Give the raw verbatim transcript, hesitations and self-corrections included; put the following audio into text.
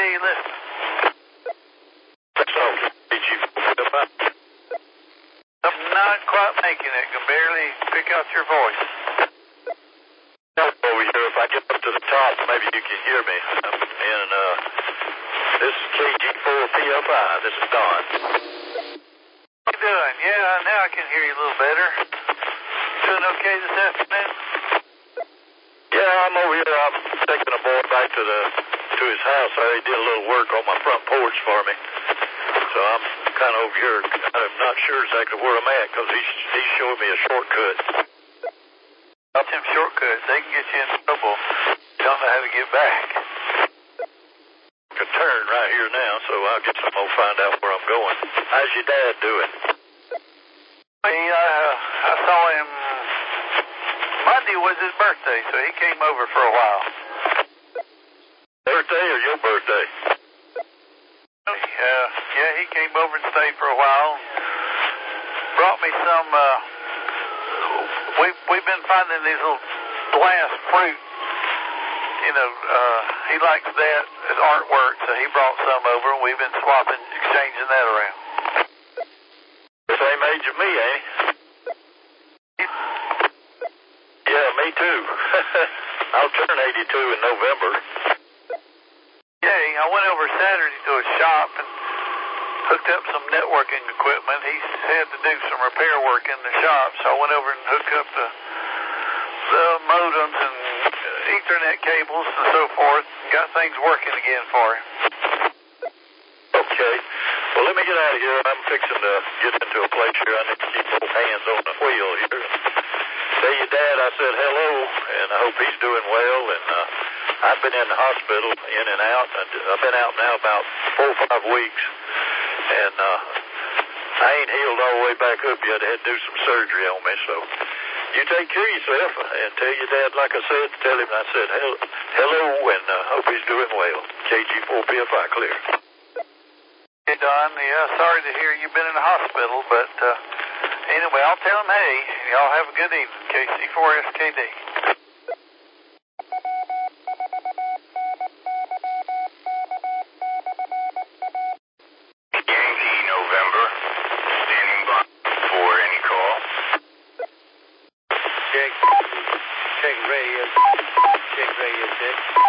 you listening. So, K G four P F I. I'm not quite making it. Can barely pick out your voice. Over here, if I get up to the top, maybe you can hear me. And uh, this is K G four P F I. This is Don. How you doing? Yeah, now I can hear you a little better. Doing okay this afternoon? Yeah, I'm over here. I'm taking a boy back to the to his house. I did a little work on my front porch for me. So I'm kind of over here. I'm not sure exactly where I'm at because he's, he's showing me a shortcut. Up them shortcuts, they can get you in trouble. You don't know how to get back. I can turn right here now, so I'll get some more, find out where I'm going. How's your dad doing? He, uh, I saw him, Monday was his birthday, so he came over for a while. Birthday or your birthday? Uh, yeah, he came over and stayed for a while. Brought me some, uh, we, we've been finding these little glass fruit. You know, uh, he likes that as artwork, so he brought some over, and we've been swapping, exchanging that around. The same age as me, ain't he? Yeah, me too. I'll turn eighty-two in November. Yeah, I went over Saturday to a shop and hooked up some networking equipment. He had to do some repair work in the shop, so I went over and hooked up the, the modems and Ethernet cables and so forth. Got things working again for him. Okay. Well, let me get out of here. I'm fixing to get into a place here. I need to keep both hands on the wheel here. Tell your dad I said hello, and I hope he's doing well. And uh, I've been in the hospital, in and out. I've been out now about four or five weeks, and uh, I ain't healed all the way back up yet. I had to do some surgery on me, so you take care of yourself and tell your dad, like I said, tell him I said hello, and uh, hope he's doing well. K G four P F I clear. Hey, Don, yeah, sorry to hear you've been in the hospital, but uh, anyway, I'll tell him, hey, y'all have a good evening, K C four S K D. Yankee, November, standing by for any call. Check, check radio, check radio set.